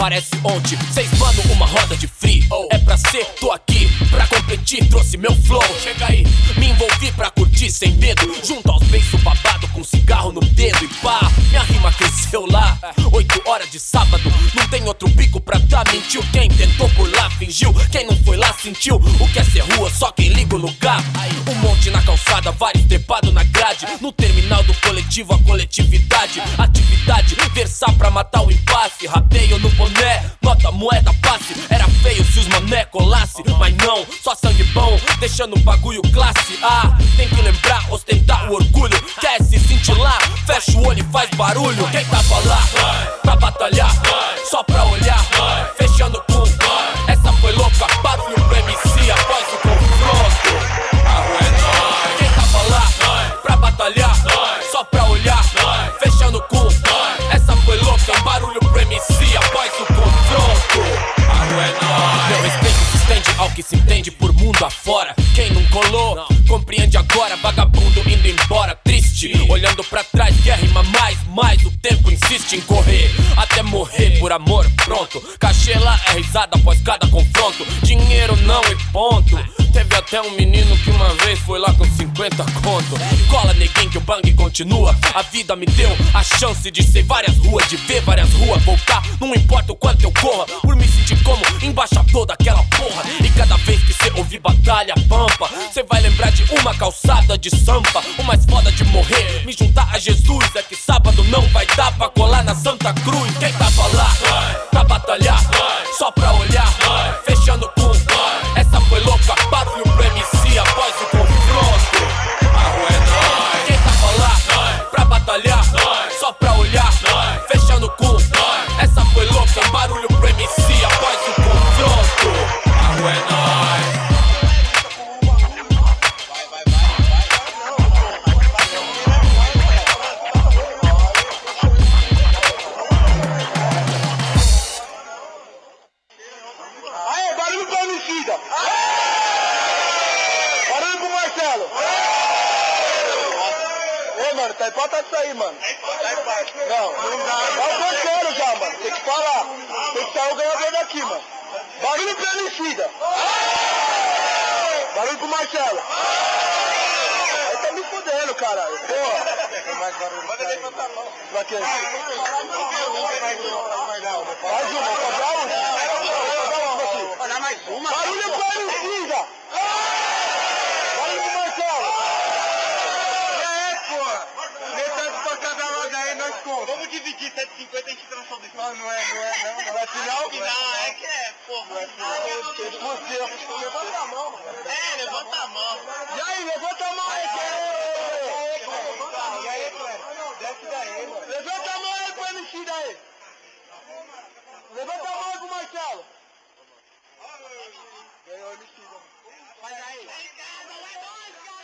parece ontem. Cês mano, uma roda de free. É pra ser, tô aqui pra competir, trouxe meu flow. Chega aí, me envolvi pra curtir sem medo, junto aos beiços babado com cigarro no dedo. E pá, minha rima cresceu lá. 8 horas de sábado, não tem outro pico pra dar. Mentiu quem tentou por lá, fingiu. Quem não foi lá sentiu o que é ser rua, só quem liga o lugar. Um monte na calçada, vários trepados na grade. No terminal do coletivo, a coletividade. Atividade, versar pra matar o impasse. Rateio no boné, nota, moeda, passe. Era feio se os mané colasse, mas não, só sangue bom, deixando o bagulho classe A. Tem que lembrar, ostentar o orgulho. Quer se sentir lá, fecha o olho e faz barulho. Quem tava lá, pra batalhar, só pra olhar, fechando com essa foi louca, barulho pro MC após o confronto. A rua é nóis. Quem tava lá, pra batalhar, só pra olhar, fechando com essa foi louca, barulho pro MC após o confronto. A rua é nóis. Meu respeito se estende ao que se entende por mundo afora. Quem não colou, compreende agora. Vagabundo indo embora, triste, olhando pra trás, quer rima mais o tempo insiste em correr, até morrer por amor, pronto. Cachê lá é risada após cada confronto. Dinheiro não e ponto. Teve até um menino que uma vez foi lá com 50 conto. Cola neguinho que o bang continua. A vida me deu a chance de ser várias ruas, de ver várias ruas voltar. Não importa o quanto eu corra, por me sentir como embaixador daquela porra. E cada vez que cê ouvir batalha, pampa, cê vai lembrar de uma calçada de sampa. O mais foda de morrer, me juntar a Jesus. É que sábado não vai dar pra colar na Santa Cruz. Quem tava lá, pra batalhar, só pra olhar, fechando com essa foi louca, barulho pro MC após o confronto. A rua é nóis. Quem tava lá, pra batalhar, só pra olhar, fechando com essa foi louca, barulho pro MC após o confronto. A rua é nóis. Aê, barulho pro homicida! Barulho pro Marcelo! Ô, mano, tá empatado isso aí, mano. Não dá. Tá acontecendo já, mano. Tem que falar. Tem que sair o ganhador daqui, mano. Barulho pro homicida! Barulho pro Marcelo! Aí tá me fudendo, caralho. Porra! Manda levantar a mão. Pra quê? Mais uma, vou cobrar uma. Olha mais uma. Barulho pro homicida! Barulho pro Marcelo! E aí, pô? Metade pra cada lado aí, nós conta. Vamos dividir 750 e a gente transforma isso. Não, Não é final? Não, é que é, porra. Levanta a mão, mano. Levanta a mão. E aí, levanta a mão aí, E aí, Cléber? Desce daí, mano. Levanta a mão aí pro MC daí. Levanta a mão aí pro Marcelo. Ganhou o MC, mano. Vai aí.